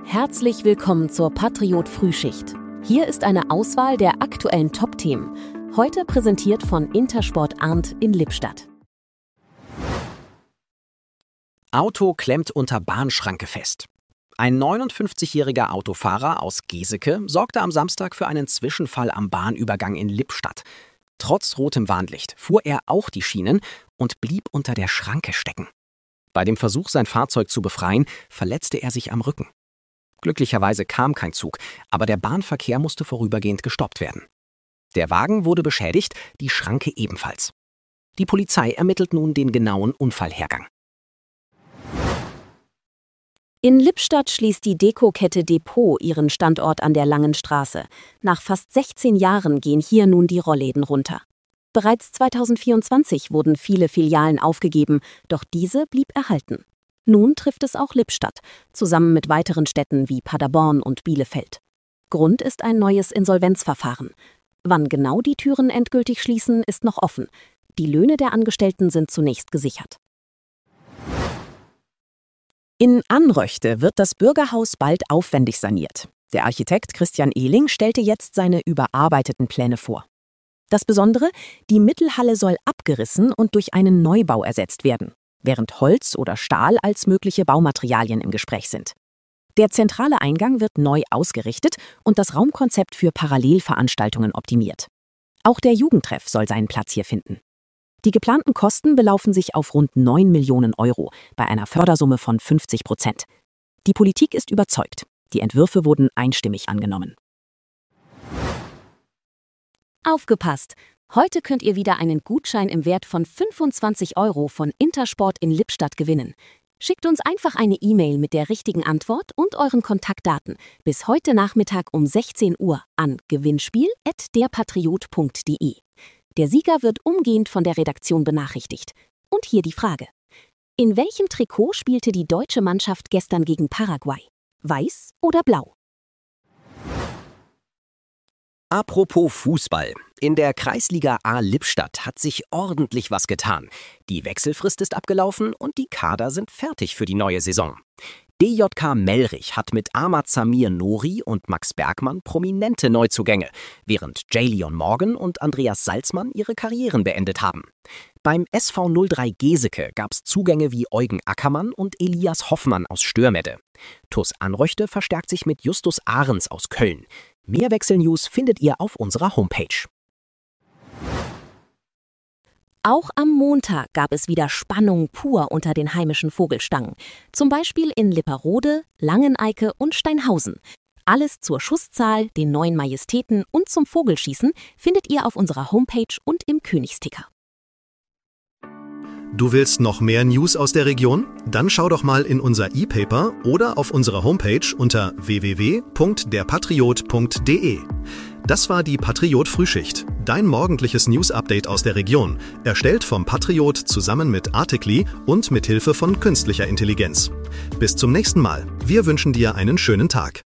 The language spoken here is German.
Herzlich willkommen zur Patriot Frühschicht. Hier ist eine Auswahl der aktuellen Top-Themen. Heute präsentiert von Intersport Arndt in Lippstadt. Auto klemmt unter Bahnschranke fest. Ein 59-jähriger Autofahrer aus Geseke sorgte am Samstag für einen Zwischenfall am Bahnübergang in Lippstadt. Trotz rotem Warnlicht fuhr er auch die Schienen und blieb unter der Schranke stecken. Bei dem Versuch, sein Fahrzeug zu befreien, verletzte er sich am Rücken. Glücklicherweise kam kein Zug, aber der Bahnverkehr musste vorübergehend gestoppt werden. Der Wagen wurde beschädigt, die Schranke ebenfalls. Die Polizei ermittelt nun den genauen Unfallhergang. In Lippstadt schließt die Dekokette Depot ihren Standort an der Langen Straße. Nach fast 16 Jahren gehen hier nun die Rollläden runter. Bereits 2024 wurden viele Filialen aufgegeben, doch diese blieb erhalten. Nun trifft es auch Lippstadt, zusammen mit weiteren Städten wie Paderborn und Bielefeld. Grund ist ein neues Insolvenzverfahren. Wann genau die Türen endgültig schließen, ist noch offen. Die Löhne der Angestellten sind zunächst gesichert. In Anröchte wird das Bürgerhaus bald aufwendig saniert. Der Architekt Christian Ehling stellte jetzt seine überarbeiteten Pläne vor. Das Besondere: die Mittelhalle soll abgerissen und durch einen Neubau ersetzt werden, während Holz oder Stahl als mögliche Baumaterialien im Gespräch sind. Der zentrale Eingang wird neu ausgerichtet und das Raumkonzept für Parallelveranstaltungen optimiert. Auch der Jugendtreff soll seinen Platz hier finden. Die geplanten Kosten belaufen sich auf rund 9 Millionen Euro bei einer Fördersumme von 50%. Die Politik ist überzeugt. Die Entwürfe wurden einstimmig angenommen. Aufgepasst! Heute könnt ihr wieder einen Gutschein im Wert von 25 Euro von Intersport in Lippstadt gewinnen. Schickt uns einfach eine E-Mail mit der richtigen Antwort und euren Kontaktdaten bis heute Nachmittag um 16 Uhr an gewinnspiel@derpatriot.de. Der Sieger wird umgehend von der Redaktion benachrichtigt. Und hier die Frage: In welchem Trikot spielte die deutsche Mannschaft gestern gegen Paraguay? Weiß oder blau? Apropos Fußball. In der Kreisliga A Lippstadt hat sich ordentlich was getan. Die Wechselfrist ist abgelaufen und die Kader sind fertig für die neue Saison. DJK Melrich hat mit Ahmad Samir Nori und Max Bergmann prominente Neuzugänge, während Jaylion Morgan und Andreas Salzmann ihre Karrieren beendet haben. Beim SV 03 Geseke gab es Zugänge wie Eugen Ackermann und Elias Hoffmann aus Störmedde. TuS Anröchte verstärkt sich mit Justus Ahrens aus Köln. Mehr Wechselnews findet ihr auf unserer Homepage. Auch am Montag gab es wieder Spannung pur unter den heimischen Vogelstangen. Zum Beispiel in Lipperode, Langeneike und Steinhausen. Alles zur Schusszahl, den neuen Majestäten und zum Vogelschießen findet ihr auf unserer Homepage und im Königsticker. Du willst noch mehr News aus der Region? Dann schau doch mal in unser E-Paper oder auf unserer Homepage unter www.derpatriot.de. Das war die Patriot Frühschicht, dein morgendliches News-Update aus der Region, erstellt vom Patriot zusammen mit Artikli und mit Hilfe von künstlicher Intelligenz. Bis zum nächsten Mal. Wir wünschen dir einen schönen Tag.